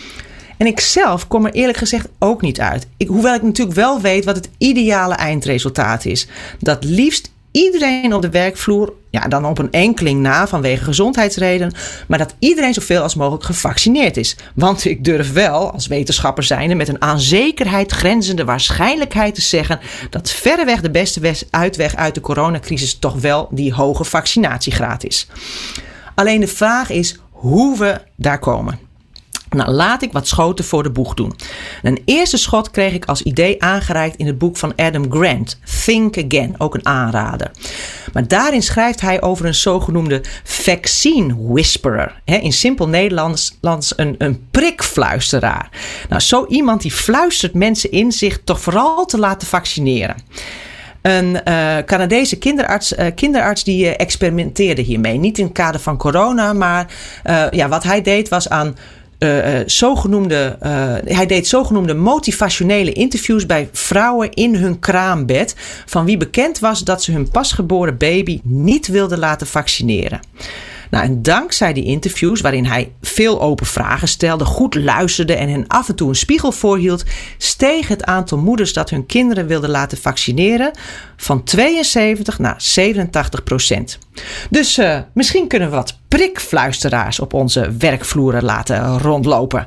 En ik zelf kom er eerlijk gezegd ook niet uit. Ik, hoewel ik natuurlijk wel weet wat het ideale eindresultaat is. Dat liefst iedereen op de werkvloer, ja, dan op een enkeling na vanwege gezondheidsredenen, maar dat iedereen zoveel als mogelijk gevaccineerd is. Want ik durf wel, als wetenschapper zijnde, met een aan zekerheid grenzende waarschijnlijkheid te zeggen dat verreweg de beste uitweg uit de coronacrisis toch wel die hoge vaccinatiegraad is. Alleen de vraag is hoe we daar komen. Nou, laat ik wat schoten voor de boeg doen. Een eerste schot kreeg ik als idee aangereikt in het boek van Adam Grant, Think Again, ook een aanrader. Maar daarin schrijft hij over een zogenoemde vaccine whisperer. He, in simpel Nederlands een, een prikfluisteraar. Nou, zo iemand die fluistert mensen in zich toch vooral te laten vaccineren. Een uh, Canadese kinderarts, uh, kinderarts die uh, experimenteerde hiermee. Niet in het kader van corona, maar uh, ja, wat hij deed was aan Uh, uh, zogenoemde, uh, hij deed zogenoemde motivationele interviews bij vrouwen in hun kraambed, van wie bekend was dat ze hun pasgeboren baby niet wilden laten vaccineren. Nou, en dankzij die interviews, waarin hij veel open vragen stelde, goed luisterde en hen af en toe een spiegel voorhield, steeg het aantal moeders dat hun kinderen wilden laten vaccineren van tweeënzeventig naar zevenentachtig procent. Dus uh, misschien kunnen we wat prikfluisteraars op onze werkvloeren laten rondlopen.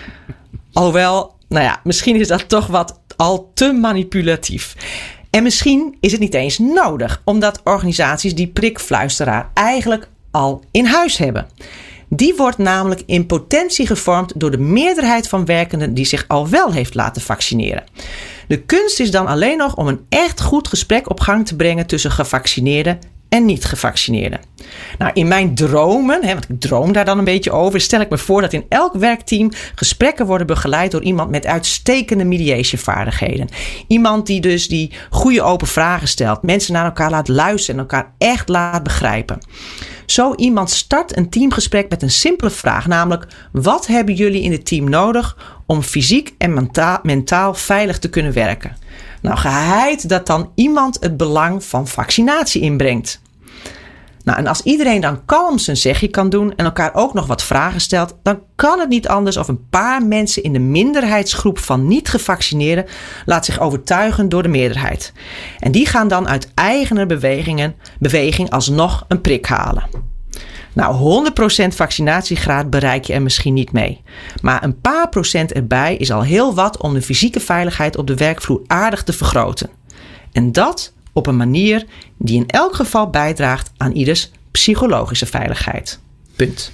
Alhoewel, nou ja, misschien is dat toch wat al te manipulatief. En misschien is het niet eens nodig, omdat organisaties die prikfluisteraar eigenlijk al in huis hebben. Die wordt namelijk in potentie gevormd door de meerderheid van werkenden die zich al wel heeft laten vaccineren. De kunst is dan alleen nog om een echt goed gesprek op gang te brengen tussen gevaccineerden en niet-gevaccineerden. Nou, in mijn dromen, hè, want ik droom daar dan een beetje over, stel ik me voor dat in elk werkteam gesprekken worden begeleid door iemand met uitstekende mediationvaardigheden. Iemand die dus die goede open vragen stelt, mensen naar elkaar laat luisteren en elkaar echt laat begrijpen. Zo iemand start een teamgesprek met een simpele vraag, namelijk: wat hebben jullie in het team nodig om fysiek en menta- mentaal veilig te kunnen werken? Nou, geheid dat dan iemand het belang van vaccinatie inbrengt. Nou, en als iedereen dan kalm zijn zegje kan doen en elkaar ook nog wat vragen stelt, dan kan het niet anders of een paar mensen in de minderheidsgroep van niet-gevaccineerden laat zich overtuigen door de meerderheid. En die gaan dan uit eigen bewegingen, beweging alsnog een prik halen. Nou, honderd procent vaccinatiegraad bereik je er misschien niet mee. Maar een paar procent erbij is al heel wat om de fysieke veiligheid op de werkvloer aardig te vergroten. En dat op een manier die in elk geval bijdraagt aan ieders psychologische veiligheid. Punt.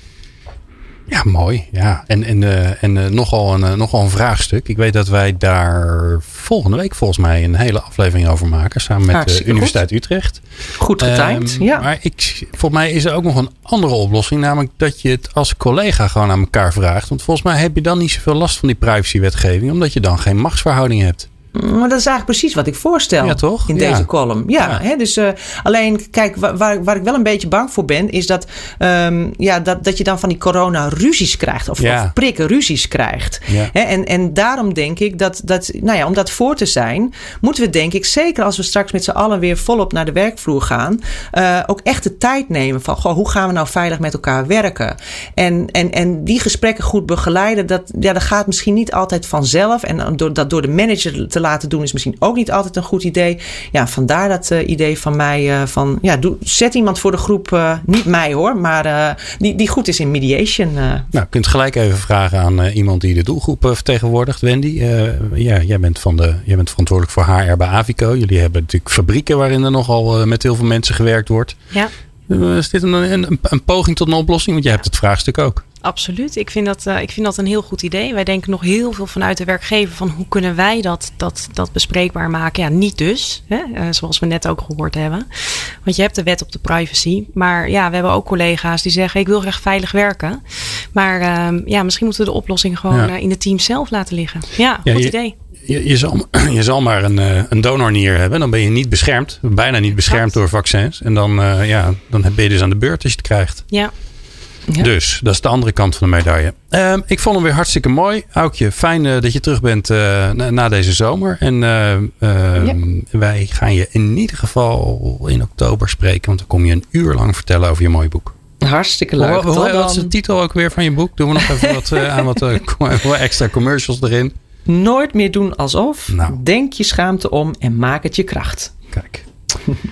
Ja, mooi. Ja. En, en, uh, en uh, nogal, een, uh, nogal een vraagstuk. Ik weet dat wij daar volgende week volgens mij een hele aflevering over maken. Samen met de Universiteit goed. Utrecht. Goed getimed, um, ja. Maar ik, volgens mij is er ook nog een andere oplossing. Namelijk dat je het als collega gewoon aan elkaar vraagt. Want volgens mij heb je dan niet zoveel last van die privacywetgeving. Omdat je dan geen machtsverhouding hebt. Maar dat is eigenlijk precies wat ik voorstel ja, toch? in ja. deze column. Ja, ja. Hè, dus uh, alleen, kijk, waar, waar ik wel een beetje bang voor ben, is dat, um, ja, dat, dat je dan van die corona-ruzies krijgt. Of, ja. of prikken-ruzies krijgt. Ja. Hè, en, en daarom denk ik dat, dat, nou ja, om dat voor te zijn, moeten we denk ik, zeker als we straks met z'n allen weer volop naar de werkvloer gaan, uh, ook echt de tijd nemen van, goh, hoe gaan we nou veilig met elkaar werken? En, en, en die gesprekken goed begeleiden, dat, ja, dat gaat misschien niet altijd vanzelf. En door, dat door de manager te laten doen is misschien ook niet altijd een goed idee. Ja, vandaar dat uh, idee van mij uh, van, ja, doe, zet iemand voor de groep, uh, niet mij hoor, maar uh, die, die goed is in mediation. Uh. Nou, je kunt gelijk even vragen aan uh, iemand die de doelgroep uh, vertegenwoordigt. Wendy, uh, ja, jij bent, van de, jij bent verantwoordelijk voor H R bij Avico. Jullie hebben natuurlijk fabrieken waarin er nogal uh, met heel veel mensen gewerkt wordt. Ja. Uh, is dit een, een, een poging tot een oplossing? Want jij hebt het vraagstuk ook. Absoluut. Ik vind dat, uh, ik vind dat een heel goed idee. Wij denken nog heel veel vanuit de werkgever van hoe kunnen wij dat, dat, dat bespreekbaar maken. Ja, niet dus. Hè? Uh, zoals we net ook gehoord hebben. Want je hebt de wet op de privacy. Maar ja, we hebben ook collega's die zeggen ik wil graag veilig werken. Maar uh, ja, misschien moeten we de oplossing gewoon ja. uh, in het team zelf laten liggen. Ja, ja goed je, idee. Je, je, zal, je zal maar een, een donornier hebben. Dan ben je niet beschermd. Bijna niet beschermd exact. Door vaccins. En dan, uh, ja, dan ben je dus aan de beurt als je het krijgt. Ja. Ja. Dus, dat is de andere kant van de medaille. Uh, ik vond hem weer hartstikke mooi. Aukje, fijn uh, dat je terug bent uh, na, na deze zomer. En uh, uh, ja. wij gaan je in ieder geval in oktober spreken. Want dan kom je een uur lang vertellen over je mooie boek. Hartstikke leuk. Hoe, hoe, wat is de titel ook weer van je boek? Doen we nog even wat, uh, aan wat uh, extra commercials erin. Nooit meer doen alsof. Nou. Denk je schaamte om en maak het je kracht. Kijk.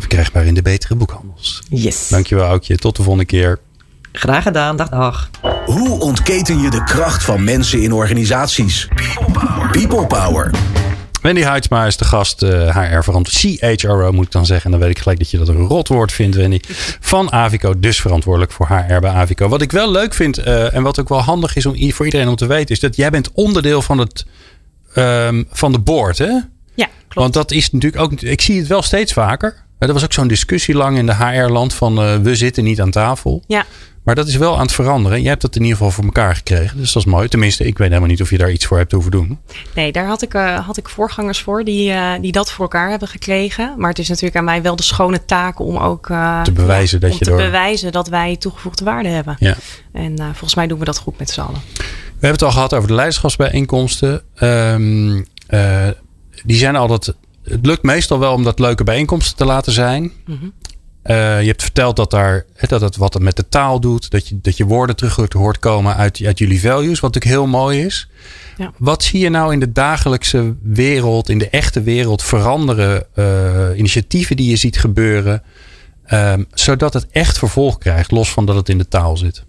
verkrijgbaar in de betere boekhandels. Yes. Dankjewel, Aukje. Tot de volgende keer. Graag gedaan. Dag, dag. Hoe ontketen je de kracht van mensen in organisaties? People Power. People Power. Wendy Heidsma is de gast, uh, H R-verantwoordelijk, C H R O moet ik dan zeggen. En dan weet ik gelijk dat je dat een rotwoord vindt, Wendy. Van Avico, dus verantwoordelijk voor H R bij Avico. Wat ik wel leuk vind uh, en wat ook wel handig is om, voor iedereen om te weten, is dat jij bent onderdeel van, het, um, van de board, hè? Ja, klopt. Want dat is natuurlijk ook, ik zie het wel steeds vaker. Er was ook zo'n discussie lang in de H R-land van uh, we zitten niet aan tafel. Ja. Maar dat is wel aan het veranderen. Jij hebt dat in ieder geval voor elkaar gekregen. Dus dat is mooi. Tenminste, ik weet helemaal niet of je daar iets voor hebt hoeven doen. Nee, daar had ik, uh, had ik voorgangers voor die, uh, die dat voor elkaar hebben gekregen. Maar het is natuurlijk aan mij wel de schone taak om ook uh, te bewijzen, ja, dat, om je te door... bewijzen dat wij toegevoegde waarde hebben. Ja. En uh, volgens mij doen we dat goed met z'n allen. We hebben het al gehad over de leiderschapsbijeenkomsten. Um, uh, die zijn altijd... Het lukt meestal wel om dat leuke bijeenkomsten te laten zijn. Mm-hmm. Uh, je hebt verteld dat, daar, dat het wat het met de taal doet. Dat je, dat je woorden terug hoort komen uit, uit jullie values. Wat natuurlijk heel mooi is. Ja. Wat zie je nou in de dagelijkse wereld, in de echte wereld veranderen? Uh, initiatieven die je ziet gebeuren. Um, zodat het echt vervolg krijgt. Los van dat het in de taal zit.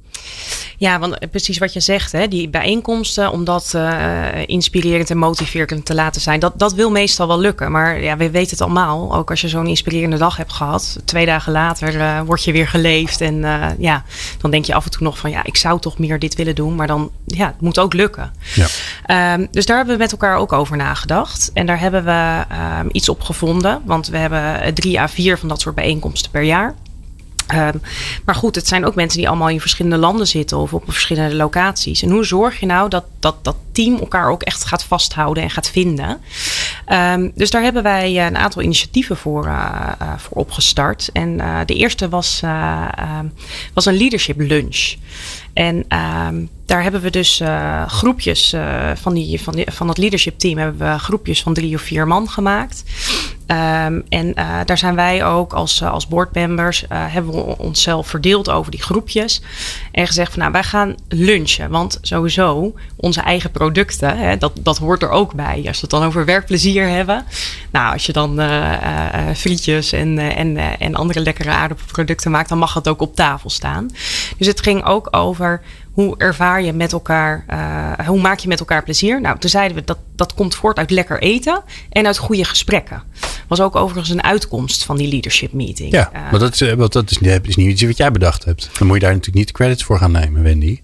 Ja, want precies wat je zegt, hè, die bijeenkomsten, om dat uh, inspirerend en motiverend te laten zijn, dat, dat wil meestal wel lukken. Maar ja, we weten het allemaal, ook als je zo'n inspirerende dag hebt gehad, twee dagen later uh, word je weer geleefd en uh, ja, dan denk je af en toe nog van ja, ik zou toch meer dit willen doen, maar dan, ja, het moet ook lukken. Ja. Um, dus daar hebben we met elkaar ook over nagedacht en daar hebben we um, iets op gevonden, want we hebben drie à vier van dat soort bijeenkomsten per jaar. Um, maar goed, het zijn ook mensen die allemaal in verschillende landen zitten of op verschillende locaties. En hoe zorg je nou dat dat, dat team elkaar ook echt gaat vasthouden en gaat vinden? Um, dus daar hebben wij een aantal initiatieven voor, uh, uh, voor opgestart. En uh, de eerste was, uh, uh, was een leadership lunch. En um, daar hebben we dus uh, groepjes uh, van, die, van, die, van het leadership team hebben we groepjes van drie of vier man gemaakt. Um, en uh, daar zijn wij ook als, uh, als boardmembers uh, hebben we onszelf verdeeld over die groepjes. En gezegd van nou, wij gaan lunchen. Want sowieso onze eigen producten, hè, dat, dat hoort er ook bij. Als we het dan over werkplezier hebben. Nou, als je dan uh, uh, frietjes en, uh, en, uh, en andere lekkere aardappelproducten maakt, dan mag het ook op tafel staan. Dus het ging ook over hoe ervaar je met elkaar, uh, hoe maak je met elkaar plezier? Nou, toen zeiden we dat dat komt voort uit lekker eten en uit goede gesprekken. Was ook overigens een uitkomst van die leadership meeting. Ja, uh, maar dat, is, dat is, is niet iets wat jij bedacht hebt. Dan moet je daar natuurlijk niet de credits voor gaan nemen, Wendy.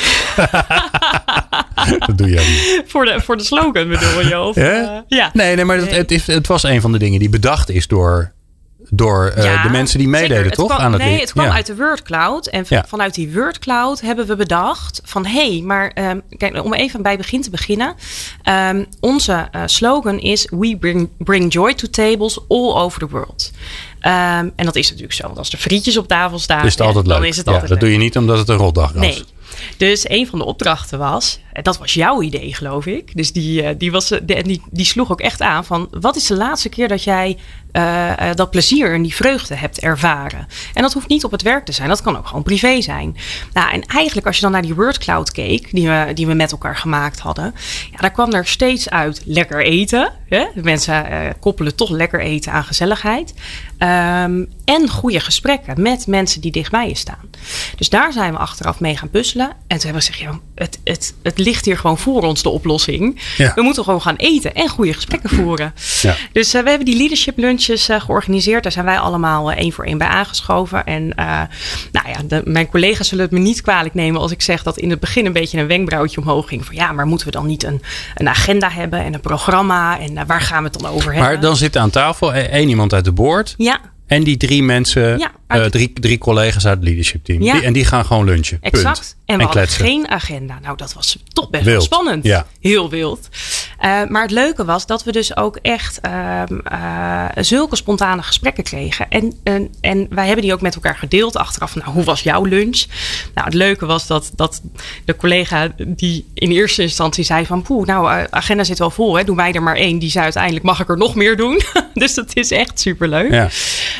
Dat doe jij niet. Voor de, voor de slogan bedoel je? Of, ja? Uh, ja. Nee, nee, maar het, het, het was een van de dingen die bedacht is door... Door uh, ja, de mensen die meededen, zeker. toch? Het kwam, aan het nee, het kwam ja. uit de WordCloud. En ja. vanuit die WordCloud hebben we bedacht van... hé, hey, maar um, kijk, om even bij begin te beginnen. Um, onze uh, slogan is... We bring, bring joy to tables all over the world. Um, en dat is natuurlijk zo. Want als er frietjes op tafel staan... Is het altijd ja, leuk. Dan is het ja, altijd dat leuk. doe je niet omdat het een rotdag was. Nee. Dus een van de opdrachten was, dat was jouw idee geloof ik. Dus die, die, was, die, die sloeg ook echt aan van wat is de laatste keer dat jij uh, uh, dat plezier en die vreugde hebt ervaren. En dat hoeft niet op het werk te zijn, dat kan ook gewoon privé zijn. Nou, en eigenlijk als je dan naar die WordCloud keek, die we, die we met elkaar gemaakt hadden. Ja, daar kwam er steeds uit lekker eten. Hè? De mensen uh, koppelen toch lekker eten aan gezelligheid. Um, en goede gesprekken met mensen die dichtbij je staan. Dus daar zijn we achteraf mee gaan puzzelen. En toen hebben we gezegd, ja, het, het, het ligt hier gewoon voor ons, de oplossing. Ja. We moeten gewoon gaan eten en goede gesprekken voeren. Ja. Dus uh, we hebben die leadership lunches uh, georganiseerd. Daar zijn wij allemaal uh, één voor één bij aangeschoven. En uh, nou ja, de, mijn collega's zullen het me niet kwalijk nemen als ik zeg dat in het begin een beetje een wenkbrauwtje omhoog ging. Van ja, maar moeten we dan niet een, een agenda hebben en een programma? En uh, waar gaan we het dan over hebben? Maar dan zit aan tafel één iemand uit de board. Ja. En die drie mensen, ja, uh, drie, drie collega's uit het leadership team. Ja. Die, en die gaan gewoon lunchen. Exact. Punt. En we en hadden kletsen. geen agenda. Nou, dat was toch best wild. wel spannend. Ja. Heel wild. Uh, maar het leuke was dat we dus ook echt uh, uh, zulke spontane gesprekken kregen. En, en, en wij hebben die ook met elkaar gedeeld achteraf. Nou, hoe was jouw lunch? Nou, het leuke was dat, dat de collega die in eerste instantie zei van... poeh, nou, agenda zit wel vol. Hè? Doe mij er maar één. Die zei uiteindelijk, mag ik er nog meer doen? Dus dat is echt superleuk. Ja.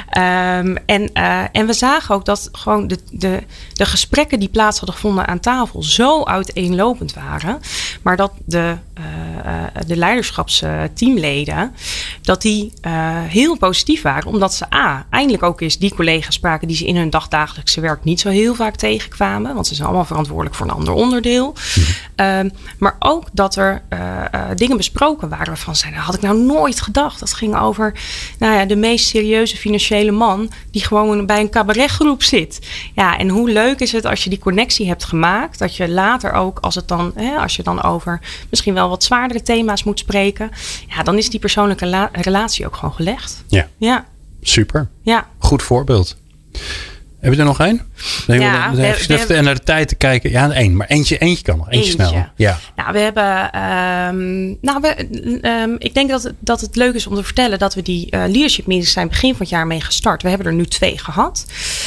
Um, en, uh, en we zagen ook dat gewoon de, de, de gesprekken die plaats hadden gevonden aan tafel zo uiteenlopend waren. Maar dat de, uh, uh, de leiderschapsteamleden, dat die uh, heel positief waren. Omdat ze A, eindelijk ook eens die collega's spraken die ze in hun dagdagelijkse werk niet zo heel vaak tegenkwamen. Want ze zijn allemaal verantwoordelijk voor een ander onderdeel. Mm-hmm. Um, maar ook dat er uh, uh, dingen besproken waren waarvan ze zeiden, had ik nou nooit gedacht. Dat ging over nou ja, de meest serieuze financiële man die gewoon bij een cabaretgroep zit. Ja, en hoe leuk is het als je die connectie hebt gemaakt, dat je later ook, als het dan, hè, als je dan over misschien wel wat zwaardere thema's moet spreken, ja, dan is die persoonlijke la- relatie ook gewoon gelegd. Ja. Ja. Super. Ja. Goed voorbeeld. Heb je er nog één? Nee, ja, we, we, we, en naar de tijd te kijken. Ja, één. Maar eentje, eentje kan nog. Eentje, eentje. snel. Ja. Nou, we hebben. Um, nou, we, um, ik denk dat het, dat het leuk is om te vertellen dat we die uh, leadership meetings zijn begin van het jaar mee gestart. We hebben er nu twee gehad.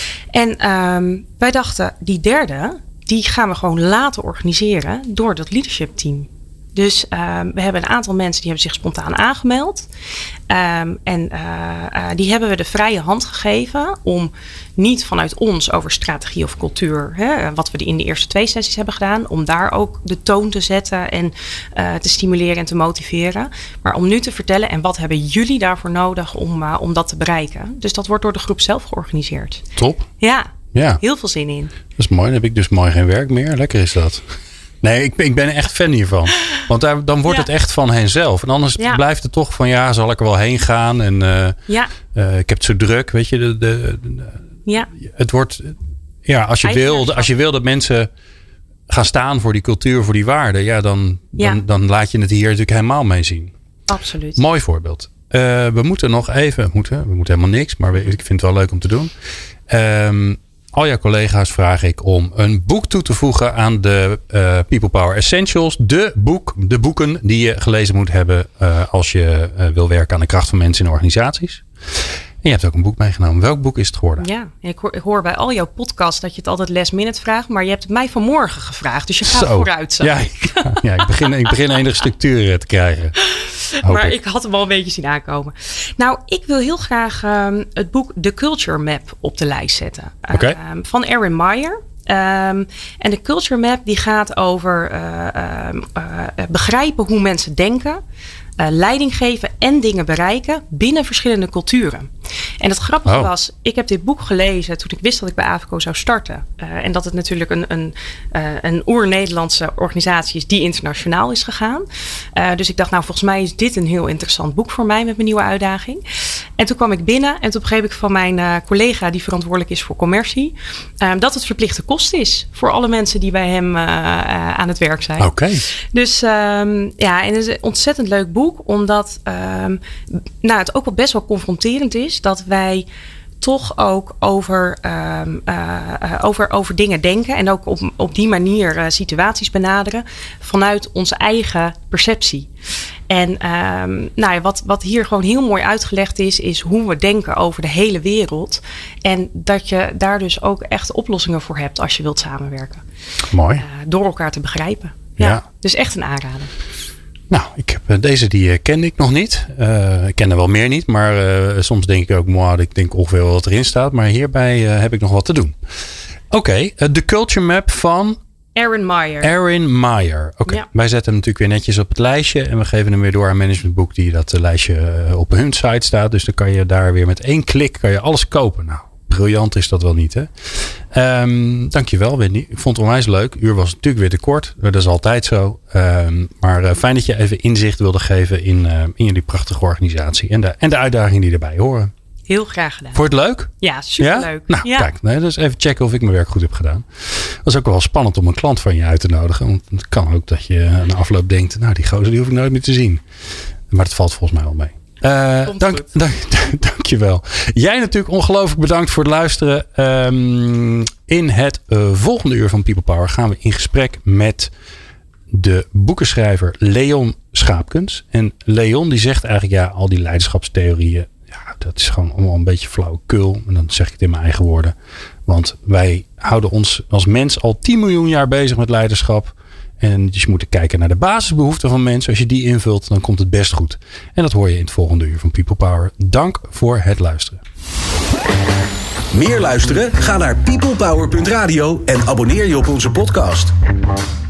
En um, wij dachten, die derde, die gaan we gewoon laten organiseren door dat leadership team. Dus um, we hebben een aantal mensen die hebben zich spontaan aangemeld. Um, en uh, uh, die hebben we de vrije hand gegeven om niet vanuit ons over strategie of cultuur, hè, wat we in de eerste twee sessies hebben gedaan, om daar ook de toon te zetten en uh, te stimuleren en te motiveren. Maar om nu te vertellen, en wat hebben jullie daarvoor nodig om, uh, om dat te bereiken? Dus dat wordt door de groep zelf georganiseerd. Top. Ja, ja. Heel veel zin in. Dat is mooi. Dan heb ik dus mooi geen werk meer. Lekker is dat. Nee, ik ben, ik ben echt fan hiervan. Want daar, dan wordt ja. het echt van henzelf. En anders ja. blijft het toch van, ja, zal ik er wel heen gaan? En uh, ja. uh, ik heb het zo druk, weet je. De, de, de, ja. Het wordt, ja, als je, wil, als je wil dat mensen gaan staan voor die cultuur, voor die waarden, ja, dan, ja. dan, dan laat je het hier natuurlijk helemaal mee zien. Absoluut. Mooi voorbeeld. Uh, we moeten nog even, moeten, we moeten helemaal niks, maar ik vind het wel leuk om te doen. Um, Al jouw collega's vraag ik om een boek toe te voegen aan de uh, People Power Essentials. De, boek, de boeken die je gelezen moet hebben uh, als je uh, wil werken aan de kracht van mensen in organisaties. En je hebt ook een boek meegenomen. Welk boek is het geworden? Ja, ik hoor, ik hoor bij al jouw podcasts dat je het altijd last minute vraagt. Maar je hebt het mij vanmorgen gevraagd. Dus je gaat Zo. vooruit. Zo. Ja, ik, ja ik, begin, ik begin enige structuur te krijgen. Maar ik. ik had hem al een beetje zien aankomen. Nou, ik wil heel graag um, het boek The Culture Map op de lijst zetten. Okay. Um, van Erin Meyer. Um, en de Culture Map die gaat over uh, uh, uh, begrijpen hoe mensen denken. Uh, leiding geven en dingen bereiken binnen verschillende culturen. En het grappige oh. was, ik heb dit boek gelezen toen ik wist dat ik bij Avico zou starten. Uh, en dat het natuurlijk een, een, uh, een oer-Nederlandse organisatie is die internationaal is gegaan. Uh, dus ik dacht, nou volgens mij is dit een heel interessant boek voor mij met mijn nieuwe uitdaging. En toen kwam ik binnen en toen begreep ik van mijn uh, collega die verantwoordelijk is voor commercie, uh, dat het verplichte kost is voor alle mensen die bij hem uh, uh, aan het werk zijn. Oké. Okay. Dus um, ja, en het is een ontzettend leuk boek. Omdat um, nou, het ook wel best wel confronterend is dat wij toch ook over, um, uh, uh, over, over dingen denken. En ook op, op die manier uh, situaties benaderen vanuit onze eigen perceptie. En um, nou ja, wat, wat hier gewoon heel mooi uitgelegd is, is hoe we denken over de hele wereld. En dat je daar dus ook echt oplossingen voor hebt als je wilt samenwerken. Mooi. Uh, door elkaar te begrijpen. Ja, ja. Dus echt een aanrader. Nou, ik heb, deze die kende ik nog niet. Uh, ik ken er wel meer niet. Maar uh, soms denk ik ook, moi, ik denk ongeveer wel wat erin staat. Maar hierbij uh, heb ik nog wat te doen. Oké, okay, uh, de Culture Map van Erin Meyer. Erin Meyer. Oké, okay. Ja. Wij zetten hem natuurlijk weer netjes op het lijstje. En we geven hem weer door aan Managementboek die dat lijstje op hun site staat. Dus dan kan je daar weer met één klik kan je alles kopen. Nou, briljant is dat wel niet, hè? Um, dankjewel, Wendy. Ik vond het onwijs leuk. Uur was natuurlijk weer te kort. Dat is altijd zo. Um, maar uh, fijn dat je even inzicht wilde geven in, uh, in jullie prachtige organisatie. En de, en de uitdagingen die erbij horen. Heel graag gedaan. Vond je het leuk? Ja, superleuk. Ja? Nou, ja. kijk. Nee, dus even checken of ik mijn werk goed heb gedaan. Het was ook wel spannend om een klant van je uit te nodigen. Want het kan ook dat je na afloop denkt, nou, die gozer die hoef ik nooit meer te zien. Maar dat valt volgens mij wel mee. Uh, dank, dank, dank je wel. Jij natuurlijk ongelooflijk bedankt voor het luisteren. Um, in het uh, volgende uur van People Power gaan we in gesprek met de boekenschrijver Leon Schaapkens. En Leon die zegt eigenlijk, ja, al die leiderschapstheorieën, ja, dat is gewoon allemaal een beetje flauwekul. En dan zeg ik het in mijn eigen woorden. Want wij houden ons als mens al tien miljoen jaar bezig met leiderschap. En dus je moet kijken naar de basisbehoeften van mensen. Als je die invult, dan komt het best goed. En dat hoor je in het volgende uur van People Power. Dank voor het luisteren. Meer luisteren? Ga naar peoplepower punt radio en abonneer je op onze podcast.